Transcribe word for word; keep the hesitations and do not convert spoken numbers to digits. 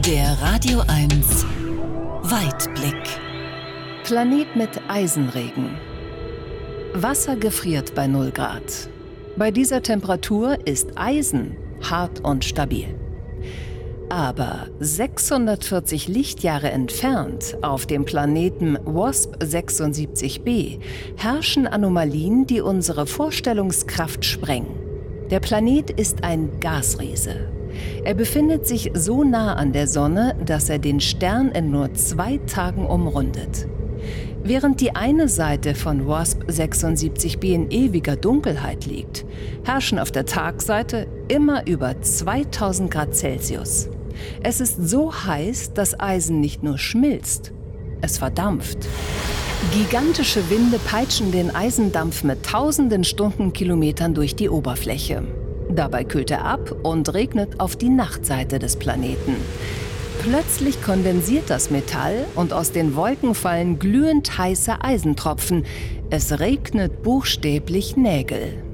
Der Radio eins Weitblick. Planet mit Eisenregen. Wasser gefriert bei null Grad. Bei dieser Temperatur ist Eisen hart und stabil. Aber sechshundertvierzig Lichtjahre entfernt, auf dem Planeten WASP sechsundsiebzig b, herrschen Anomalien, die unsere Vorstellungskraft sprengen. Der Planet ist ein Gasriese. Er befindet sich so nah an der Sonne, dass er den Stern in nur zwei Tagen umrundet. Während die eine Seite von WASP sechsundsiebzig b in ewiger Dunkelheit liegt, herrschen auf der Tagseite immer über zweitausend Grad Celsius. Es ist so heiß, dass Eisen nicht nur schmilzt, es verdampft. Gigantische Winde peitschen den Eisendampf mit tausenden Stundenkilometern durch die Oberfläche. Dabei kühlt er ab und regnet auf die Nachtseite des Planeten. Plötzlich kondensiert das Metall und aus den Wolken fallen glühend heiße Eisentropfen. Es regnet buchstäblich Nägel.